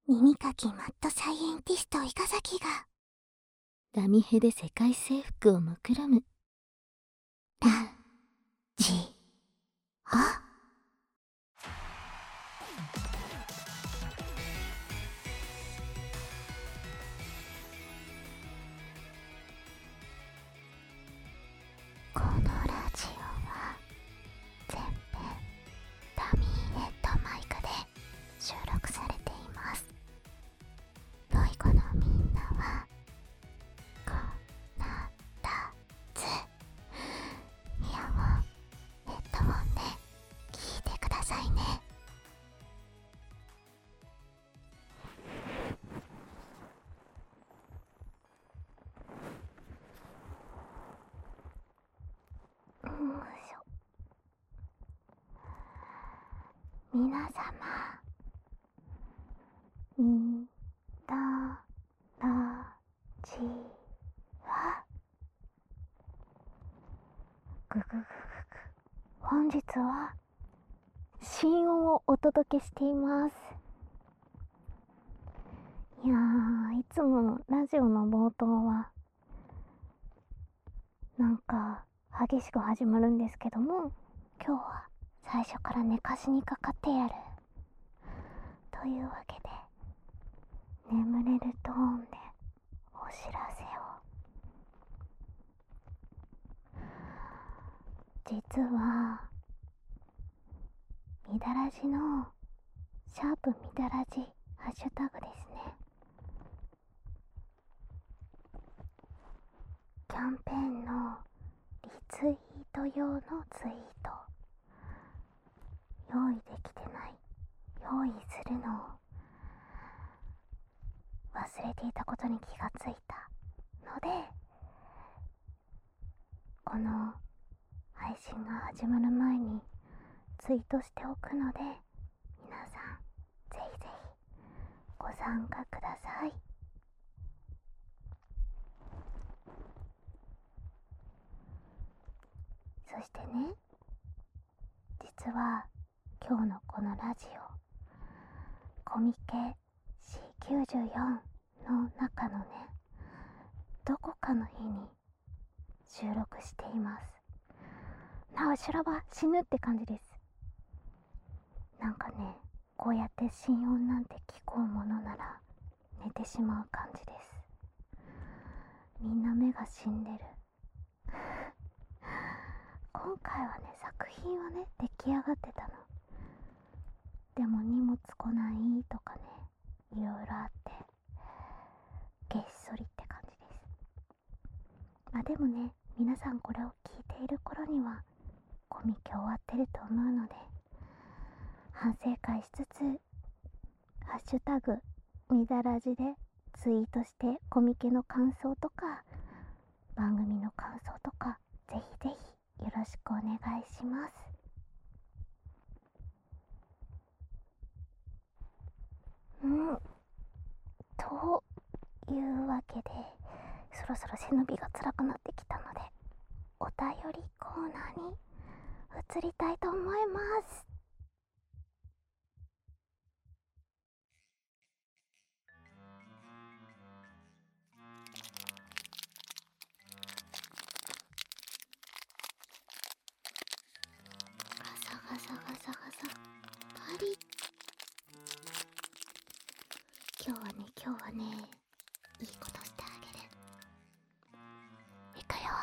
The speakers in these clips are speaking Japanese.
耳かきマッドサイエンティスト伊賀崎がラミヘで世界征服を目論む。 ラジオ。このラジオは全編ダミーヘッドマイクで収録されています。ロイコのみんなはこなたずイヤホンヘッドホンで聞いてくださいね。皆様、みだらじはぐぐぐぐぐ。本日は新音をお届けしています。いやー、いつものラジオの冒頭はなんか激しく始まるんですけども、今日は最初から寝かしにかかってやるというわけで、眠れるトーンでお知らせを。実はみだらじのシャープみだらじハッシュタグですね、キャンペーンのリツイート用のツイート用意できてない、用意するのを忘れていたことに気がついたので、この配信が始まる前にツイートしておくので、皆さんぜひぜひご参加ください。そしてね、実は今日のこのラジオコミケ C94 の中のね、どこかの日に収録しています。なお修羅場死ぬって感じです。なんかね、こうやって心音なんて聞こうものなら寝てしまう感じです。みんな目が死んでる今回はね、作品はね出来上がってたの。でも荷物来ないとかね、いろいろあってげっそりって感じです。まあでもね、皆さんこれを聞いている頃にはコミケ終わってると思うので、反省会しつつハッシュタグみだらじでツイートしてコミケの感想とか番組の感想とかぜひぜひよろしくお願いします。というわけで、そろそろ背伸びが辛くなってきたのでお便りコーナーに移りたいと思います。ガサガサガサガサパリ。今日はねいいことしてあげる。いくよ。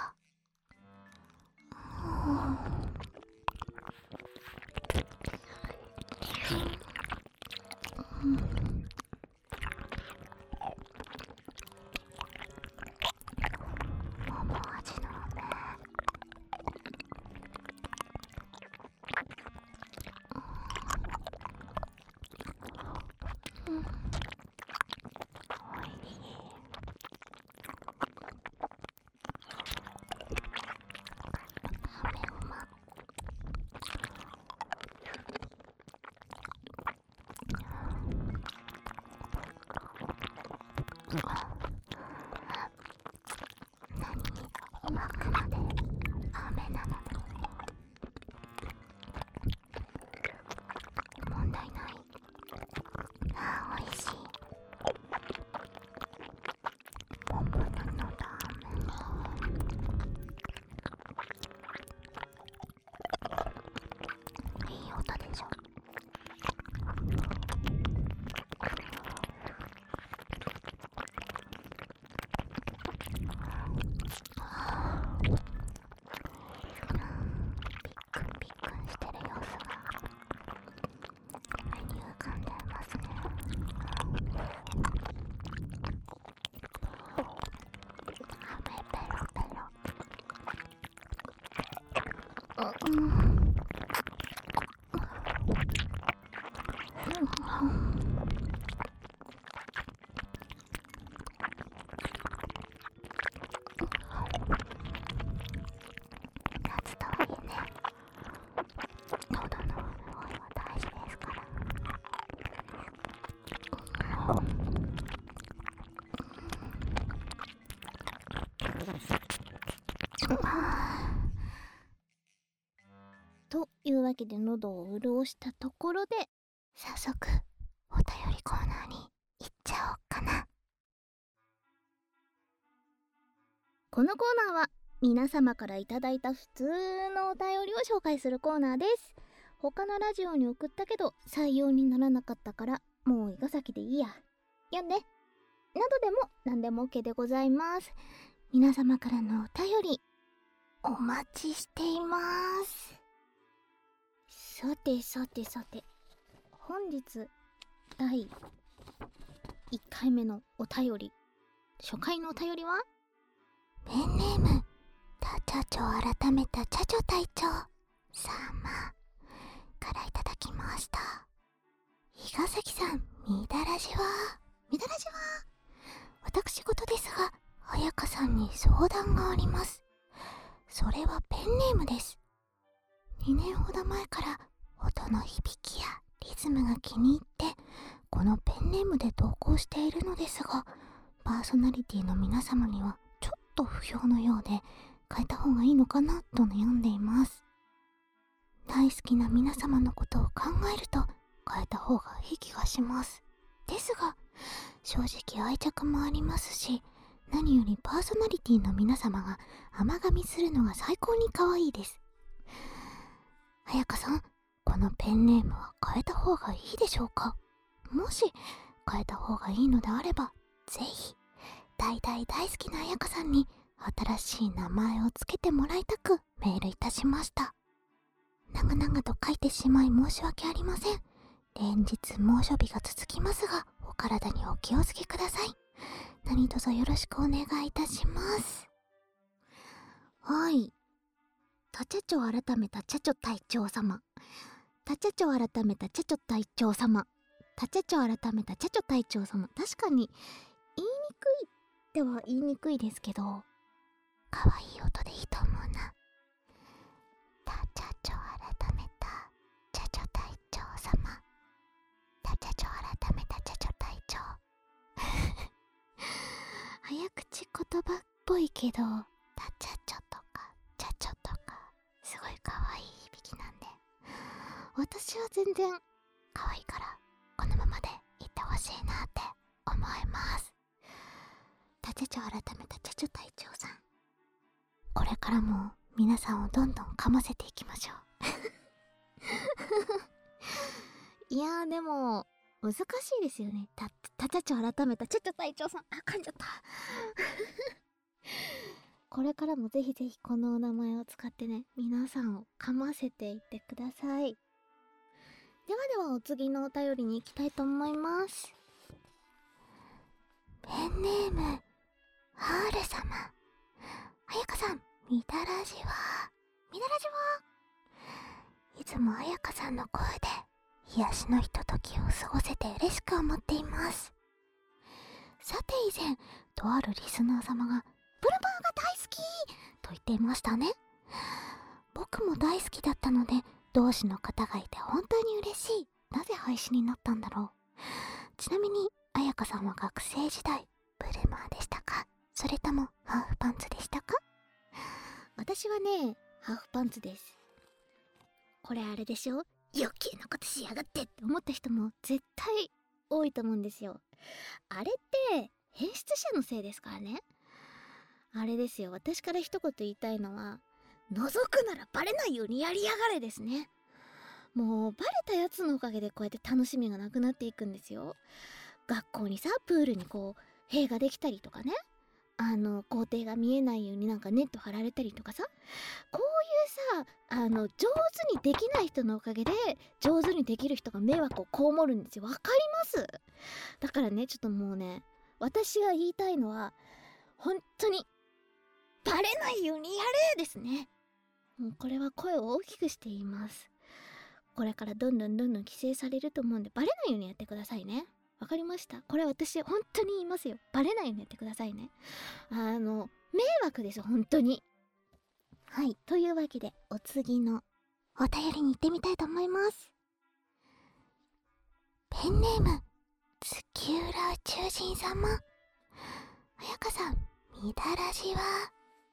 桃味のね、おいしい。飴うま。あくまで飴なので問題ない。あー、おいしい。 夏とはいえね、喉の潤いは大事ですから。 というわけで喉を潤したところで、 早速お便りコーナーに行っちゃおうかな。 このコーナーは皆様からいただいた普通のお便りを紹介するコーナーです。他のラジオに送ったけど採用にならなかったから、もう伊賀崎でいいや、読んで、などでも何でも OK でございます。 皆様からのお便りお待ちしています。 さて、本日第1回目のお便り、初回のお便りはペンネームたちゃちょ改めたちゃちょ隊長様からいただきました。伊賀崎さん、みだらじは私事ですが、彩香さんに相談があります。それはペンネームです。2年ほど前から音の響きやリズムが気に入ってこのペンネームで投稿しているのですが、パーソナリティの皆様にはちょっと不評のようで変えた方がいいのかなと悩んでいます。大好きな皆様のことを考えると変えた方がいい気がします。ですが正直愛着もありますし、何よりパーソナリティの皆様が甘噛みするのが最高に可愛いです。彩香さん、このペンネームは変えた方がいいでしょうか？もし変えた方がいいのであれば、ぜひ大好きな彩香さんに新しい名前をつけてもらいたくメールいたしました。長々と書いてしまい申し訳ありません。連日猛暑日が続きますが、お体にお気をつけください。何卒よろしくお願いいたします。 はい。たちゃちょ改めたちゃちょ隊長様。たちゃちょ改めたちゃちょ隊長様。たちゃちょ改めたちゃちょ隊長様。確かに、言いにくいっては言いにくいですけど、 可愛い音でいいと思うな。たちゃちょ改めたちゃちょ隊長様。たちゃちょ改めたちゃちょ隊長。早口言葉っぽいけど、たちゃちょとかちゃちょとかすごい可愛い響きなんで、私は全然可愛いからこのままでいってほしいなって思います。たちゃちょ改めたちゃちょ隊長さん、これからも皆さんをどんどん噛ませていきましょう。 いやー、でも難しいですよね。たちゃちょ改めたちゃちょ隊長さん、噛んじゃったこれからもぜひぜひこのお名前を使ってね、皆さんを噛ませていってください。ではお次のお便りに行きたいと思います。 ペンネームハール様。彩香さん、みだらじはいつも彩香さんの声で癒しのひとときを過ごせて嬉しく思っています。さて以前、とあるリスナー様がブルマーが大好きと言っていましたね。僕も大好きだったので、同志の方がいて本当に嬉しい。なぜ廃止になったんだろう。ちなみに彩香さんは学生時代ブルマーでしたか、それともハーフパンツでしたか？ 私はね、ハーフパンツです。これあれでしょ、余計なことしやがってって思った人も絶対多いと思うんですよ。あれって変質者のせいですからね。あれですよ、私から一言言いたいのは、覗くならバレないようにやりやがれですね。もうバレたやつのおかげでこうやって楽しみがなくなっていくんですよ。学校にさ、プールにこう塀ができたりとかね、校庭が見えないようになんかネット張られたりとかさ、こういうさ、上手にできない人のおかげで上手にできる人が迷惑を被るんですよ。わかります？だからね、ちょっともうね、私が言いたいのは本当にバレないようにやれですね。 もうこれは声を大きくして言います。これからどんどん規制されると思うんで、バレないようにやってくださいね。わかりました？これ私本当に言いますよ。バレないようにやってくださいね。迷惑です、本当に。はい、というわけでお次のお便りに行ってみたいと思います。ペンネーム月浦宇宙人様。彩香さん、みだらじは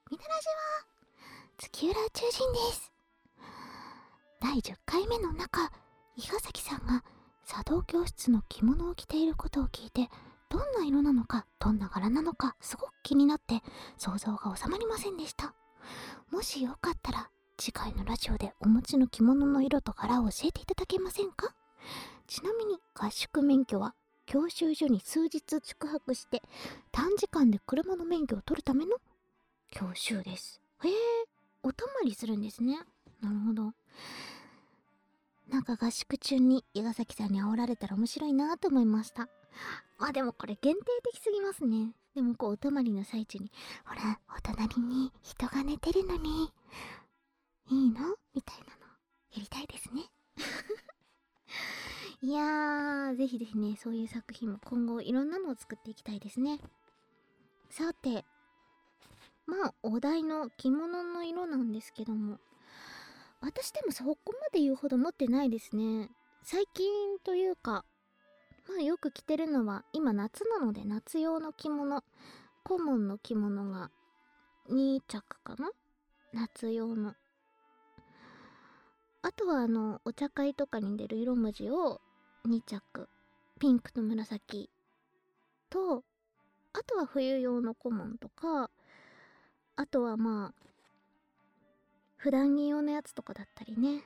月浦宇宙人です。第10回目の中、伊賀崎さんが茶道教室の着物を着ていることを聞いて、どんな色なのかどんな柄なのかすごく気になって想像が収まりませんでした。もしよかったら次回のラジオでお持ちの着物の色と柄を教えていただけませんか？ちなみに合宿免許は教習所に数日宿泊して短時間で車の免許を取るための教習です。へえ、お泊まりするんですね。なるほど。なんか合宿中に伊賀崎さんに煽られたら面白いなと思いました。まあでもこれ限定的すぎますね。でもお泊まりの最中に、ほらお隣に人が寝てるのにいいのみたいなのやりたいですね。いやー、ぜひぜひね、そういう作品も今後いろんなのを作っていきたいですね。さて、まあお題の着物の色なんですけども、私でもそこまで言うほど持ってないですね。最近というか、まあよく着てるのは今夏なので夏用の着物、顧問の着物が2着かな、夏用の。あとはお茶会とかに出る色文字を2着、ピンクと紫と、あとは冬用の顧問とか、あとはまあ普段着用のやつとかだったりね。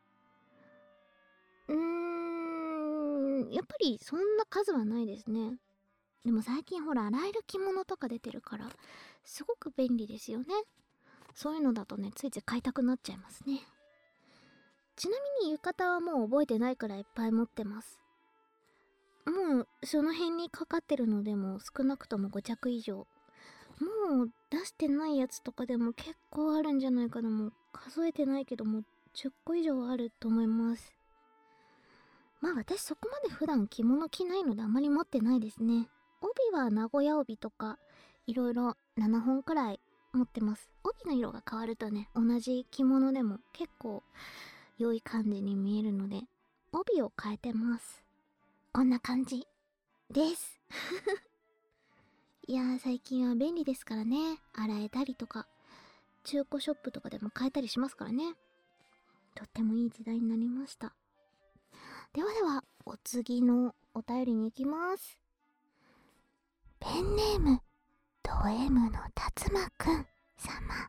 やっぱりそんな数はないですね。でも最近ほら洗える着物とか出てるからすごく便利ですよね。そういうのだとね、ついつい買いたくなっちゃいますね。ちなみに浴衣はもう覚えてないくらいいっぱい持ってます。もうその辺にかかってるのでも少なくとも5着以上。もう出してないやつとかでも結構あるんじゃないかな。もう数えてないけども10個以上あると思います。まあ私そこまで普段着物着ないのであまり持ってないですね。帯は名古屋帯とかいろいろ7本くらい持ってます。帯の色が変わるとね、同じ着物でも結構良い感じに見えるので帯を変えてます。こんな感じですいやー、最近は便利ですからね。洗えたりとか中古ショップとかでも買えたりしますからね。とってもいい時代になりました。ではではお次のお便りに行きます。ペンネームド M の達馬くん様。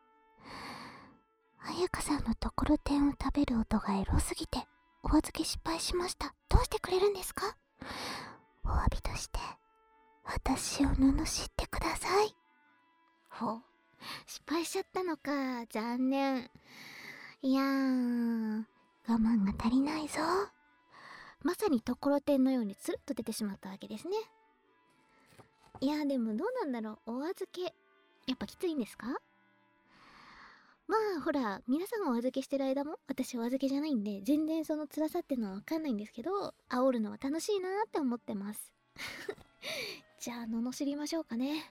彩香さんのところてんを食べる音がエロすぎてお預け失敗しました。どうしてくれるんですか？お詫びとして私を罵ってください。ほう、失敗しちゃったのか。残念。いやー、我慢が足りないぞ。まさにところてんのようにつるっと出てしまったわけですね。いやでもどうなんだろう。お預けやっぱきついんですか？まあほら、皆さんがお預けしてる間も私お預けじゃないんで全然その辛さってのは分かんないんですけど、煽るのは楽しいなーって思ってますじゃあ罵りましょうかね。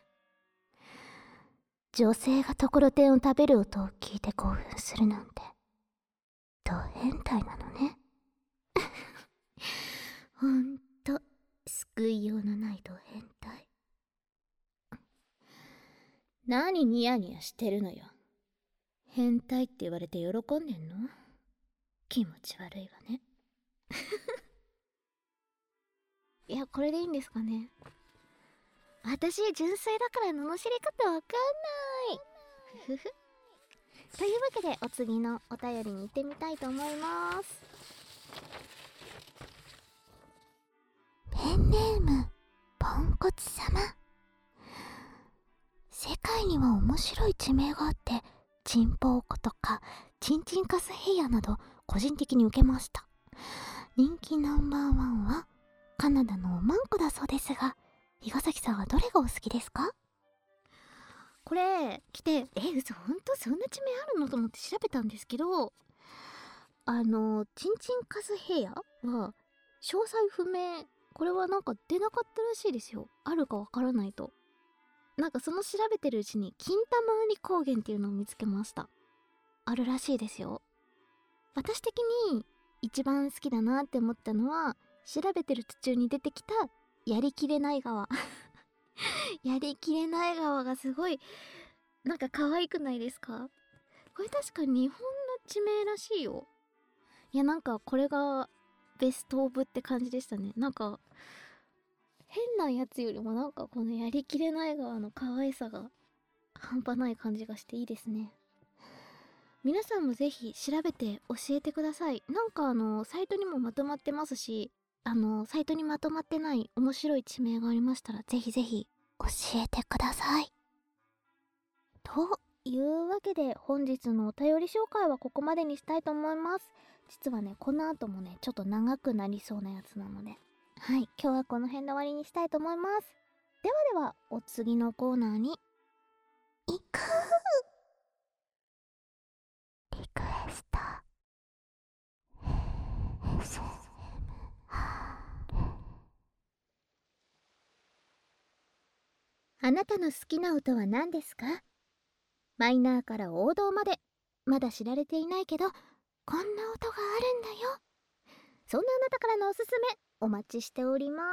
女性がところてんを食べる音を聞いて興奮するなんてド変態なのねほんと救いようのないド変態。何ニヤニヤしてるのよ。変態って言われて喜んでんの？気持ち悪いわねいや、これでいいんですかね。私純粋だから罵り方わかんないふふというわけでお次のお便りに行ってみたいと思います。ペンネームポンコツ様。世界には面白い地名があってチンポウコとかチンチンカスヘイヤなど個人的に受けました。人気ナンバーワンはカナダのオマンコだそうですが、伊賀崎さんはどれがお好きですか？ これ来て、嘘、ほんとそんな地名あるのと思って調べたんですけど、チンチンカズヘアは詳細不明。これはなんか出なかったらしいですよ。あるかわからないと。なんかその調べてるうちに金玉ウリ高原っていうのを見つけました。あるらしいですよ。私的に一番好きだなって思ったのは、調べてる途中に出てきたやりきれない川。やりきれない川がすごいなんか可愛くないですか？これ確か日本の地名らしいよ。いや、なんかこれがベストオブって感じでしたね。なんか変なやつよりもなんかこのやりきれない側の可愛さが半端ない感じがしていいですね。皆さんもぜひ調べて教えてください。なんかサイトにもまとまってますし、サイトにまとまってない面白い地名がありましたらぜひぜひ教えてください。というわけで本日のお便り紹介はここまでにしたいと思います。実はね、この後もね、ちょっと長くなりそうなやつなので、はい、今日はこの辺で終わりにしたいと思います。ではでは、お次のコーナーに行く。 リクエスト。 あなたの好きな音は何ですか？マイナーから王道まで、まだ知られていないけど、こんな音があるんだよ。そんなあなたからのおすすめ、お待ちしております。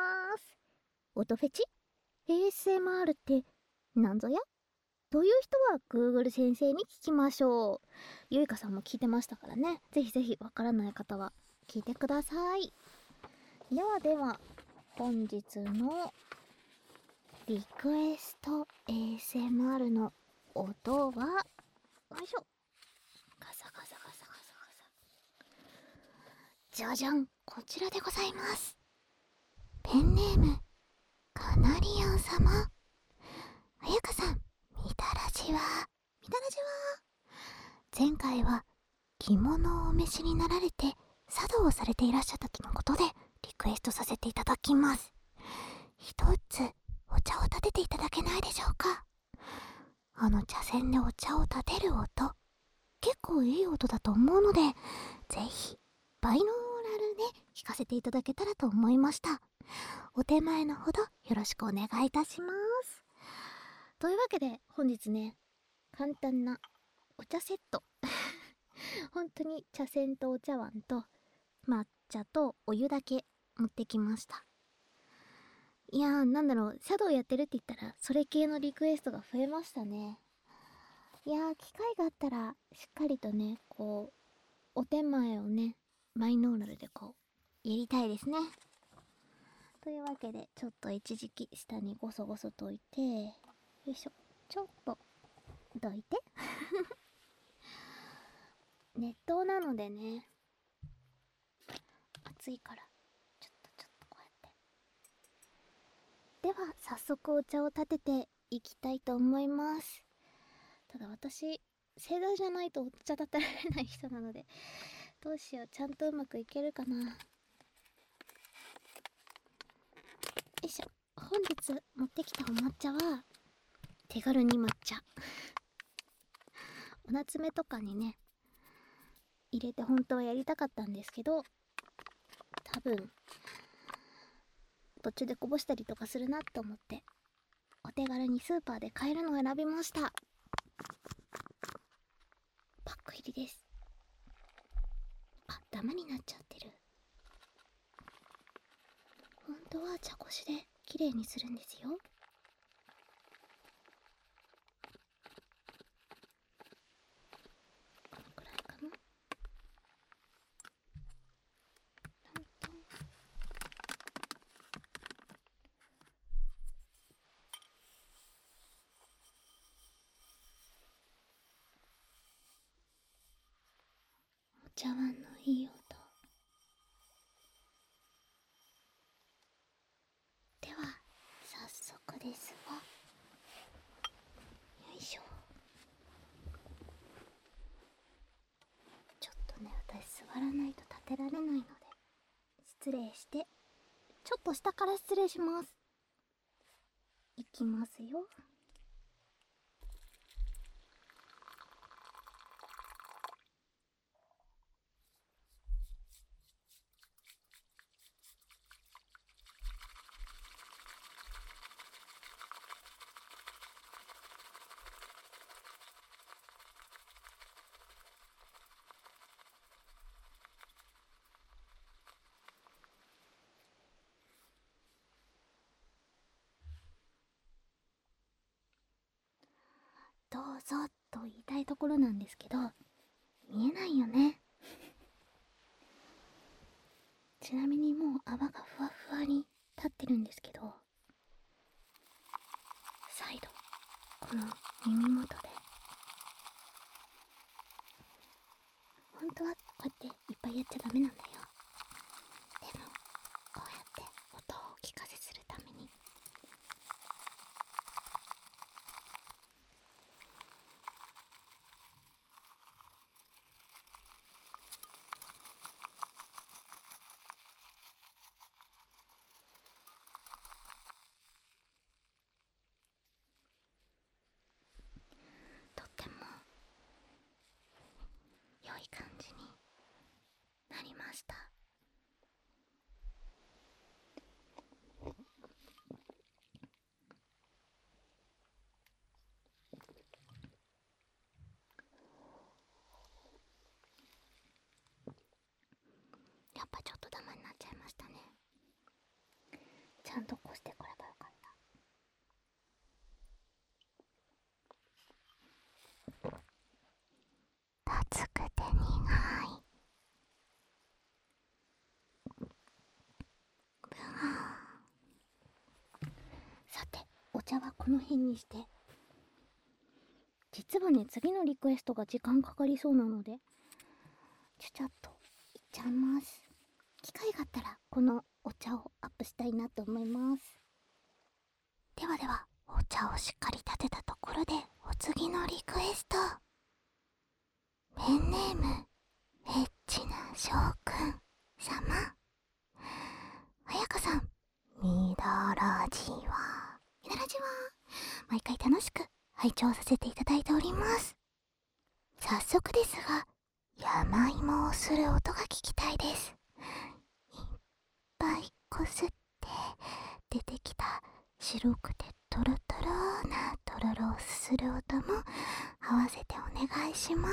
音フェチ？ ASMR ってなんぞや？という人は Google 先生に聞きましょう。ゆいかさんも聞いてましたからね。ぜひぜひわからない方は聞いてください。ではでは、本日のリクエスト ASMR の音は、よいしょ。ガサガサガサガサガサ。じゃじゃん、こちらでございます。 ペンネームカナリアン様。あやかさん、みたらじは。 みたらじは。 前回は着物をお召しになられて茶道をされていらっしゃった時のことでリクエストさせていただきます。一つお茶を立てていただけないでしょうか。茶筅でお茶を立てる音、結構いい音だと思うので、ぜひバイノーラルで聞かせていただけたらと思いました。お手前のほどよろしくお願いいたします。 というわけで本日ね、簡単なお茶セット本当に茶筅とお茶碗と抹茶とお湯だけ持ってきました。いやー、なんだろう、茶道やってるって言ったらそれ系のリクエストが増えましたね。いやー、機会があったらしっかりとね、こうお手前をね、バイノーラルでこうやりたいですね。というわけで、ちょっと一時期下にゴソゴソと置いて、よいしょ、ちょっとどいて熱湯なのでね、熱いからちょっとこうやって。では早速お茶を立てていきたいと思います。ただ私、盛大じゃないとお茶立てられない人なので、どうしよう、ちゃんとうまくいけるかな。よいしょ。本日持ってきたお抹茶は手軽に抹茶お夏目とかにね入れて本当はやりたかったんですけど、多分途中でこぼしたりとかするなと思ってお手軽にスーパーで買えるのを選びました。パック入りです。あ、ダマになっちゃってる。本当は茶こしで綺麗にするんですよ。このくらいかな。お茶碗のいい音。では早速ですが、よいしょ。ちょっとね、私座らないと立てられないので失礼して、ちょっと下から失礼します。いきますよ。 ぞと言いたいところなんですけど、見えないよね。ちなみにもう泡がふわふわに立ってるんですけど、再度この耳元で、本当はこうやっていっぱいやっちゃダメなんだよ。でもこうやって音をお聞かせするために、とっても良い感じになりました。やっぱちょっとダマになっちゃいましたね。ちゃんとこうしてこればよかった。暑くて苦い。さて、お茶はこの辺にして、実はね、次のリクエストが時間かかりそうなので、ちゃっといっちゃいます。機会があったらこのお茶をアップしたいなと思います。ではでは、お茶をしっかり立てたところで、お次のリクエスト。ペンネームエッチな翔くん様。あやかさん、みどらじは毎回楽しく拝聴させていただいております。早速ですが、山芋をする音が聞きたいです。いっぱいこすって出てきた白くてトロトロなとろろをすする音も合わせてお願いします。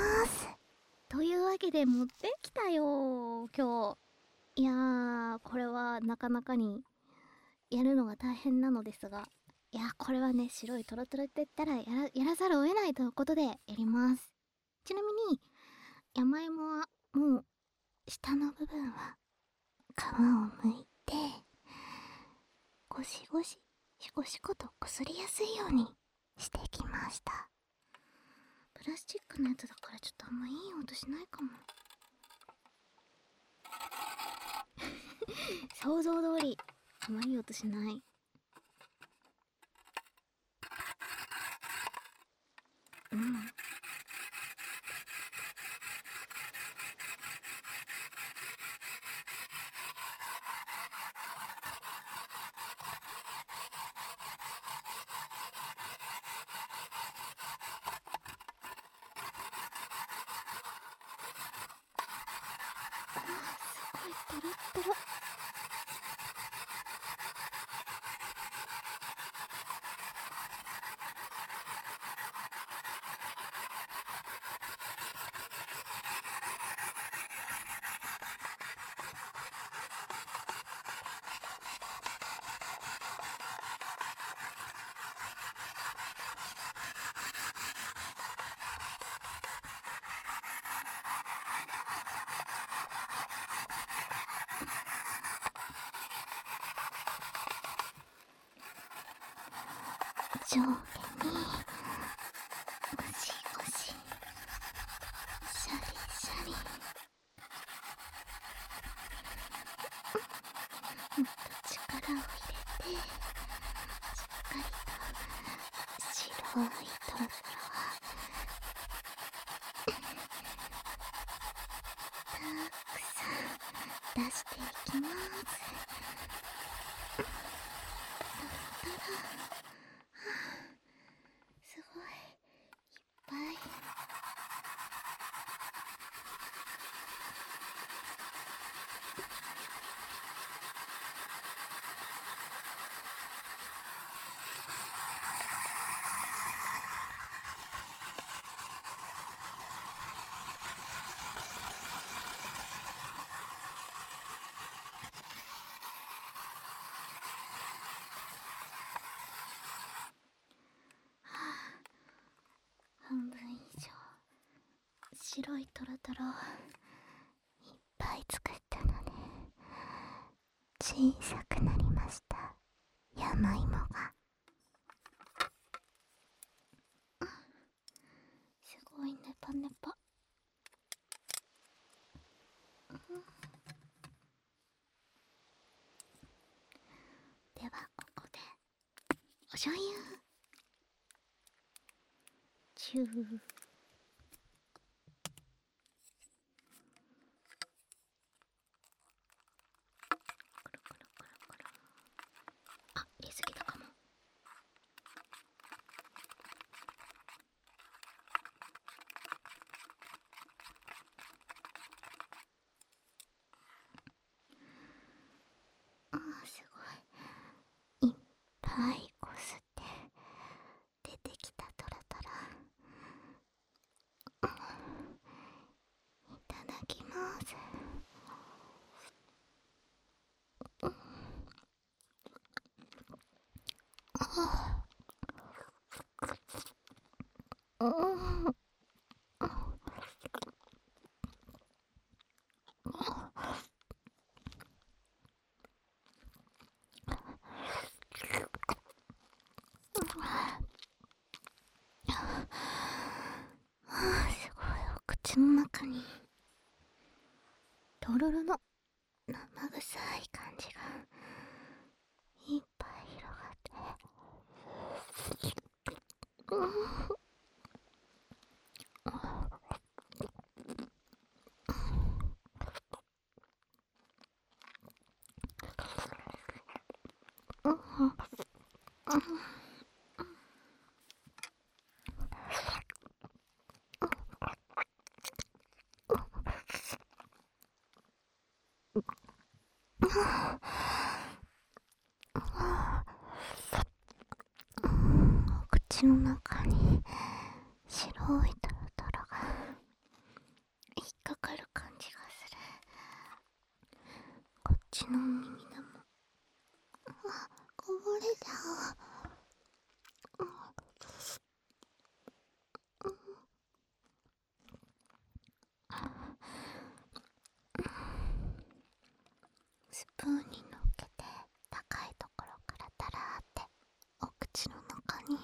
というわけで持ってきたよ今日。いやー、これはなかなかにやるのが大変なのですが、いや、これはね、白いトロトロって言ったらやらざるを得ないということでやります。ちなみに山芋はもう下の部分は皮を剥いて、ゴシゴシシコシコとこすりやすいようにしてきました。プラスチックのやつだからちょっとあんまいい音しないかも。想像通りあんまいい音しない。うん、すごいトロットロ。上下にゴシゴシ、シャリシャリ。もっと力を入れて、しっかりと白いトロトロはたくさん出していきます。すごいいっぱい。 白いトロトロいっぱい作ったので小さくなりました。山芋がすごいネパネパ。ではここでお醤油チュー。あ、入れすぎたかも。すごいいっぱいこすって出てきたトロトロ、いただきます。すごい、お口の中にとろろの生臭い感じがいっぱい広がって、お口の中に白いトロトロが引っかかる感じがする。こっちの耳でもこぼれちゃう。スプーンに乗っけて高いところからたらーってお口の中に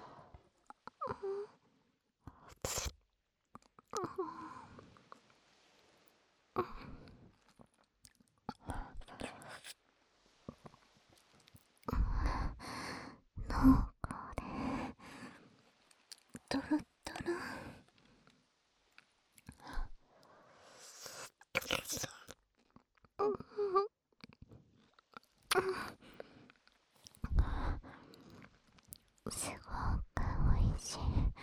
濃厚でトロトロ。すごくおいしい。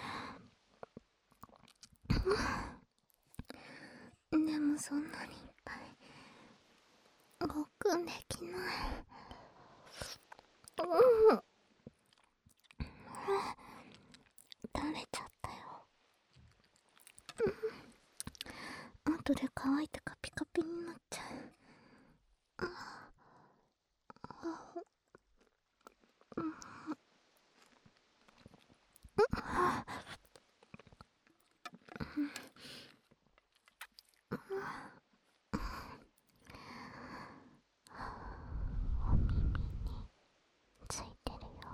でもそんなにいっぱいごくんできない。食べちゃったよ。後で乾いてカピカピになっちゃう。お耳についてるよ。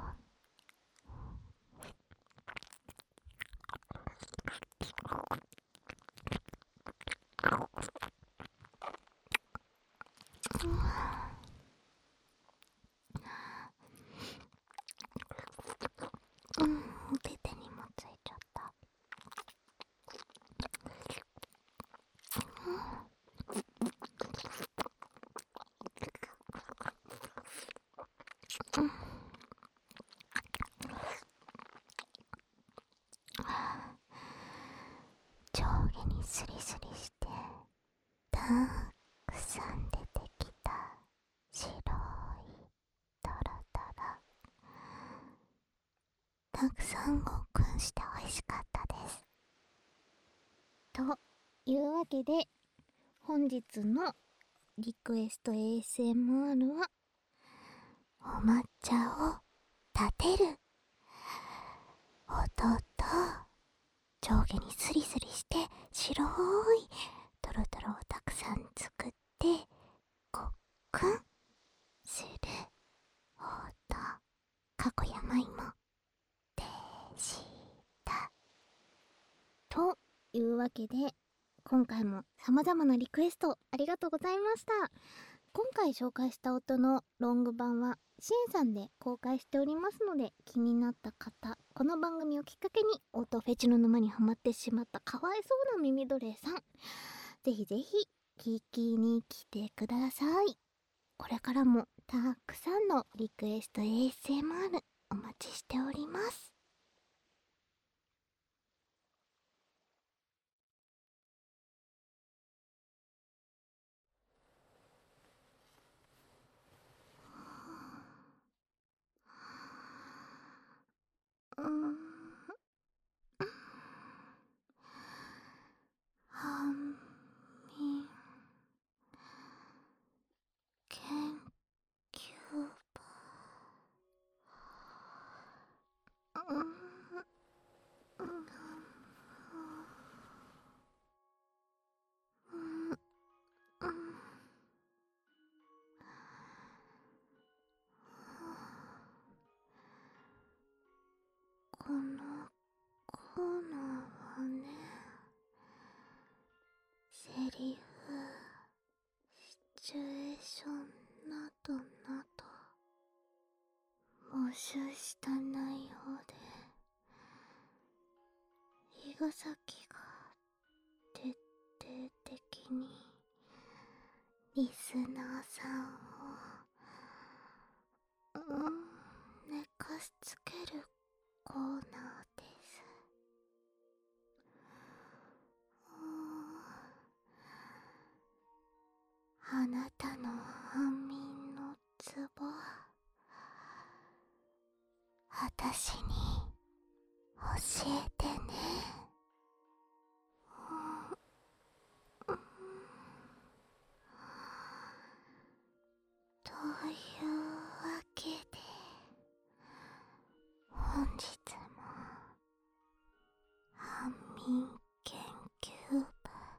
お手手にもついちゃった。上下にスリスリしてたくさん出てきた白いトロトロ、たくさんごっくんして美味しかったです。 というわけで本日のリクエスト ASMR はお抹茶を立てる音と上下にスリスリして白いうわけで、今回も様々なリクエストありがとうございました。今回紹介した音のロング版はシエンさんで公開しておりますので、気になった方、この番組をきっかけに音フェチの沼にはまってしまったかわいそうな耳奴隷さん、ぜひぜひ聞きに来てください。これからもたくさんのリクエスト ASMR お待ちしております。半身研究部。このコーナーはね、セリフ、シチュエーションなどなど募集した内容で、伊賀崎が徹底的にリスナーさんを寝かしつけるコーナーです。あなたの安眠のツボ、あたしに教えてね。というわけで、本日も安眠研究部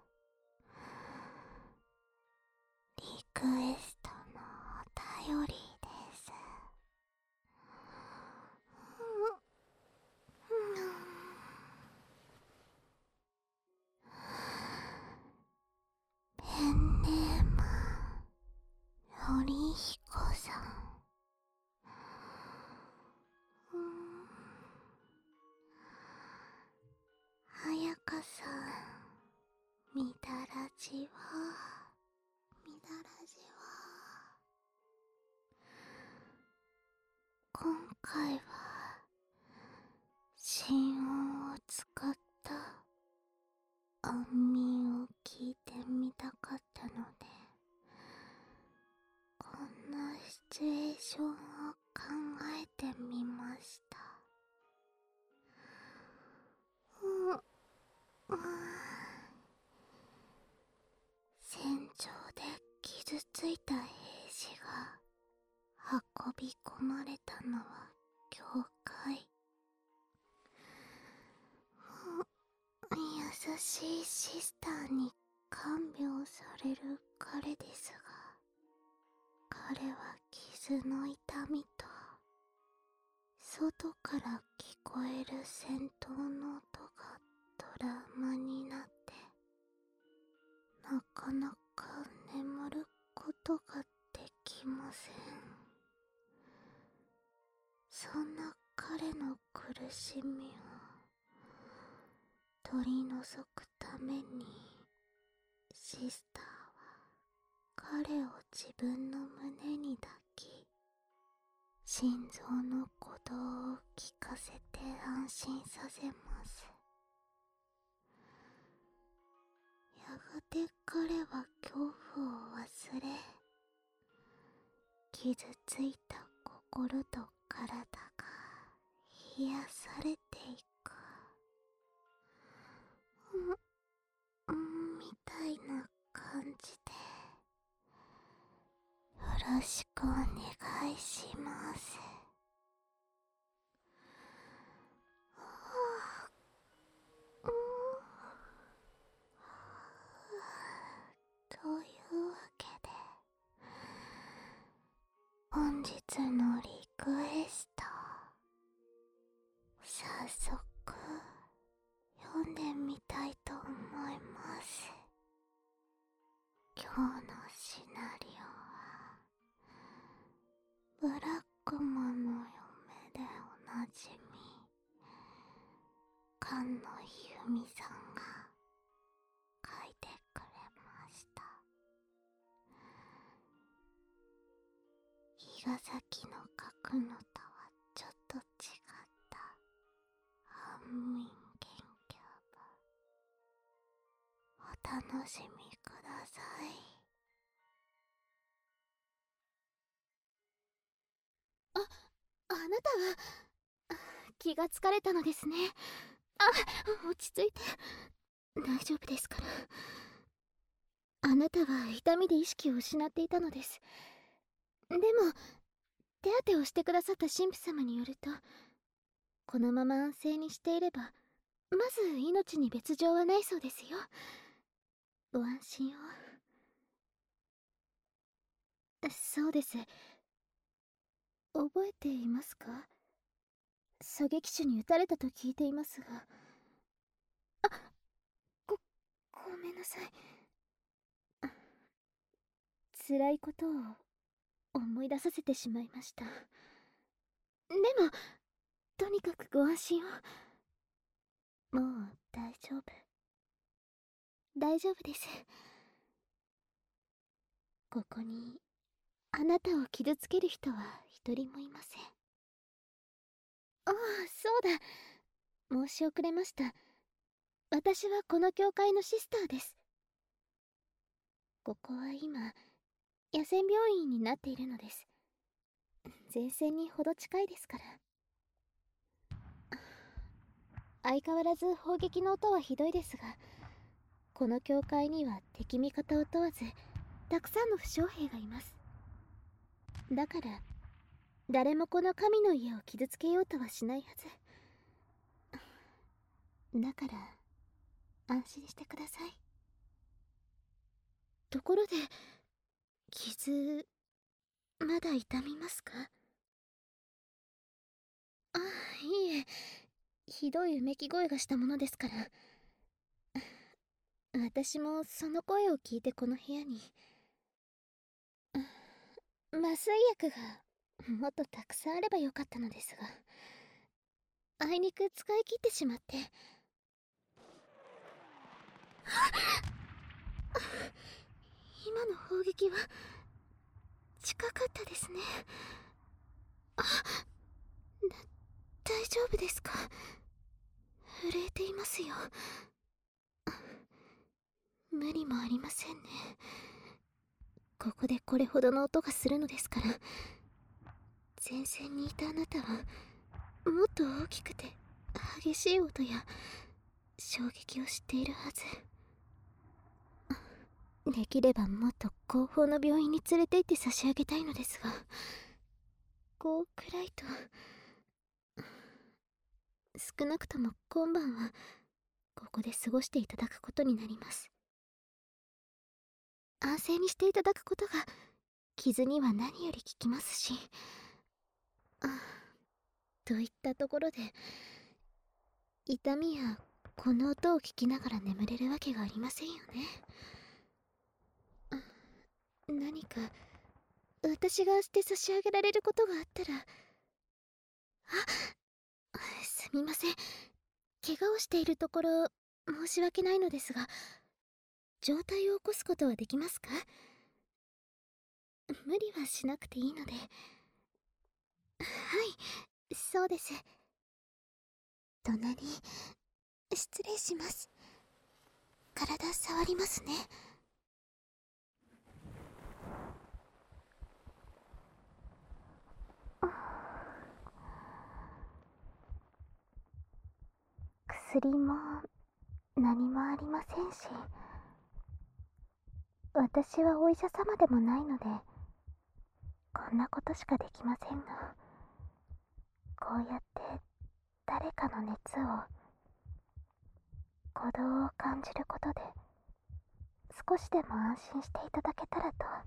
リクエストのお便りです。ペンネームよりひこさん。はやかさん、みだらじは、今回は心音を使った安眠を聞いてみたかったので、こんなシチュエーションを考えてみました。戦場で傷ついた兵士が運び込まれたのは教会。優しいシスターに看病される彼ですが、彼は傷の痛みと外から聞こえる戦闘の音がトラウマになって、なかなか眠ることができません。そんな彼の苦しみを取り除くために、シスターは彼を自分の胸に抱き、心臓の鼓動を聞かせて安心させます。やがて彼は恐怖を忘れ、傷ついた心と体が癒されていく。みたいな感じで、よろしくお願いします。というわけで、本日のリクエスト、早速読んでみたいと思ンのユミさんが書いてくれました。伊賀崎の書くのとはちょっと違ったハンミン研究部、お楽しみください。 あなたは気がつかれたのですね。落ち着いて、大丈夫ですから。あなたは痛みで意識を失っていたのです。でも手当てをしてくださった神父様によると、このまま安静にしていればまず命に別状はないそうですよ。ご安心を。そうです。覚えていますか？狙撃手に撃たれたと聞いていますが。ごめんなさい。辛いことを思い出させてしまいました。でもとにかくご安心を。もう大丈夫。大丈夫です。ここにあなたを傷つける人は一人もいません。ああ、そうだ、申し遅れました。私はこの教会のシスターです。ここは今野戦病院になっているのです。前線にほど近いですから。相変わらず砲撃の音はひどいですが、この教会には敵味方を問わずたくさんの負傷兵がいます。だから誰もこの神の家を傷つけようとはしないはず。だから安心してください。ところで傷まだ痛みますか？いいえ、ひどいうめき声がしたものですから。私もその声を聞いてこの部屋に。麻酔薬がもっとたくさんあればよかったのですが、あいにく使い切ってしまって。今の砲撃は近かったですね。大丈夫ですか？震えていますよ。無理もありませんね。ここでこれほどの音がするのですから。前線にいたあなたはもっと大きくて激しい音や衝撃を知っているはず。できればもっと後方の病院に連れて行って差し上げたいのですが、こう暗いと。少なくとも今晩はここで過ごしていただくことになります。安静にしていただくことが傷には何より効きますし。といったところで、痛みやこの音を聞きながら眠れるわけがありませんよね。何か私がして差し上げられることがあったら。すみません、怪我をしているところ申し訳ないのですが、状態を起こすことはできますか？無理はしなくていいので。はい、そうです。隣、失礼します。体触りますね。 薬も何もありませんし、私はお医者様でもないのでこんなことしかできませんが、こうやって誰かの熱を、鼓動を感じることで少しでも安心していただけたらと。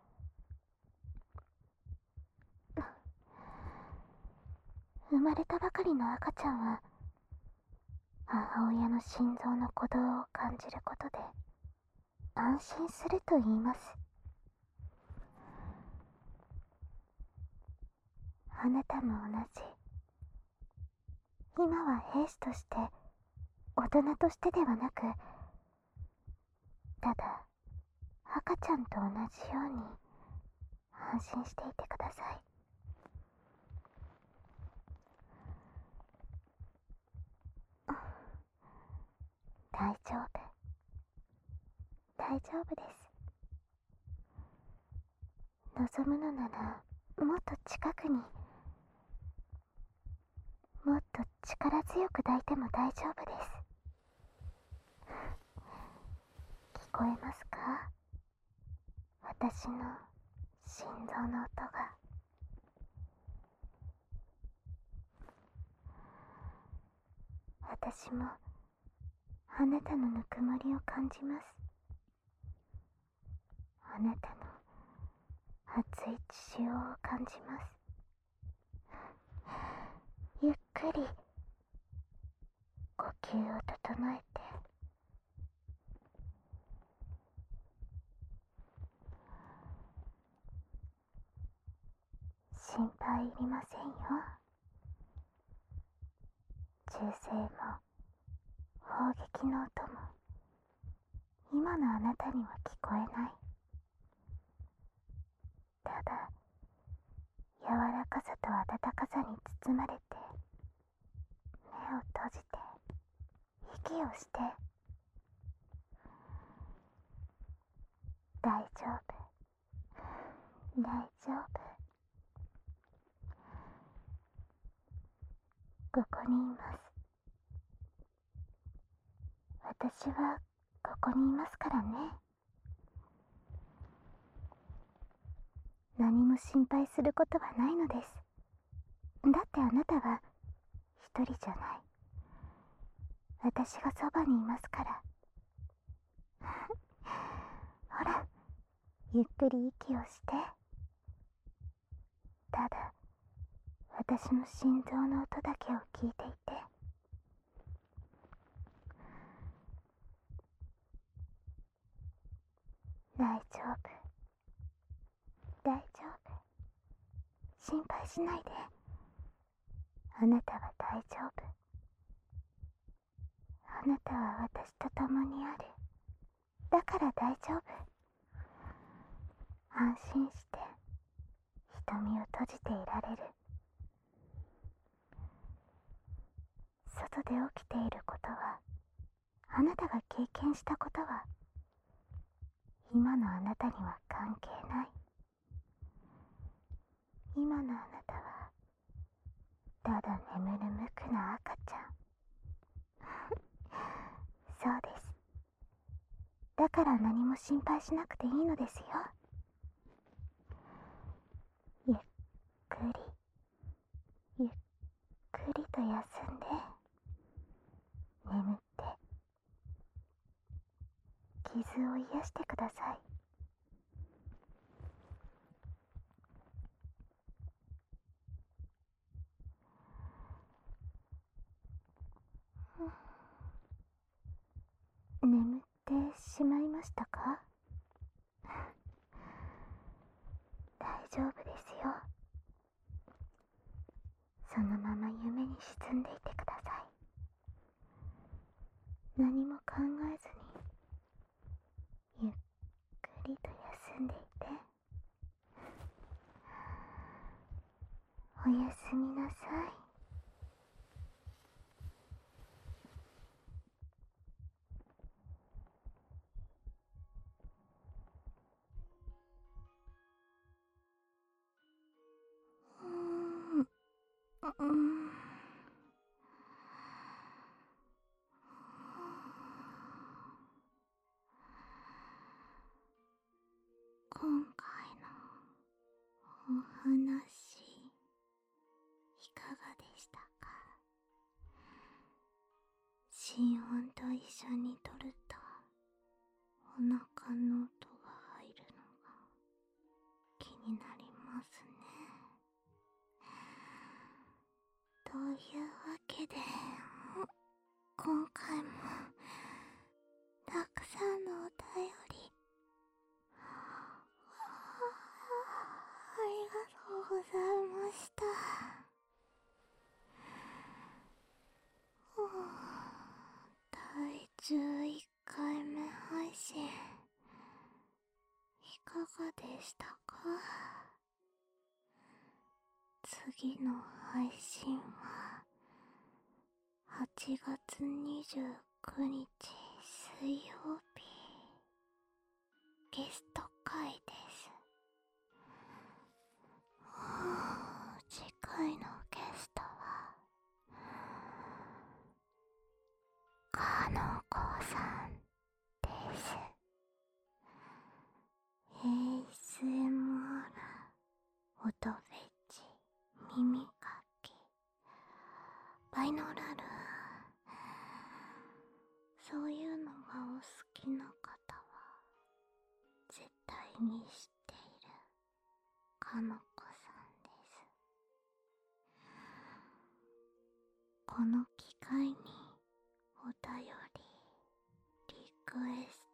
生まれたばかりの赤ちゃんは母親の心臓の鼓動を感じることで安心すると言います。あなたも同じ。今は兵士として大人としてではなく、ただ赤ちゃんと同じように安心していてください。大丈夫、大丈夫です。望むのならもっと近くに、もっと力強く抱いても大丈夫です。聞こえますか？私の心臓の音が。私もあなたのぬくもりを感じます。あなたの熱い血潮を感じます。ゆっくり呼吸を整えて、心配いりませんよ。銃声も砲撃の音も今のあなたには聞こえない。ただ柔らかさと温かさに包まれて、目を閉じて息をして、大丈夫、大丈夫、ここにいます。私はここにいますからね。何も心配することはないのです。だってあなたは一人じゃない。私がそばにいますから。ほら、ゆっくり息をして。ただ私の心臓の音だけを聞いていて。大丈夫、大丈夫、心配しないで。あなたは大丈夫。あなたは私と共にある。だから大丈夫。安心して瞳を閉じていられる。外で起きていることは、あなたが経験したことは、今のあなたには関係ない。今のあなたはただ眠る無垢な赤ちゃん。そうです。だから何も心配しなくていいのですよ。ゆっくりゆっくりと休んで、眠って傷を癒してください。眠ってしまいましたか？大丈夫ですよ。そのまま夢に沈んでいてください。何も考えずにゆっくりと休んでいて。おやすみなさい。今回のお話、いかがでしたか？心音と一緒に撮るとお腹の音が入るのが気になりますね。というわけで、今回もたくさんのお便りありがとうございました。 11回目配信、いかがでしたか？次の配信は8月29日水曜日、ゲスト会です。次回のゲストはかのこさんです。ASMR、音フェチ、耳かき、バイノーラル、そういうのがお好きな方は絶対に知っているかのこさんです。この機会にお便り、リクエス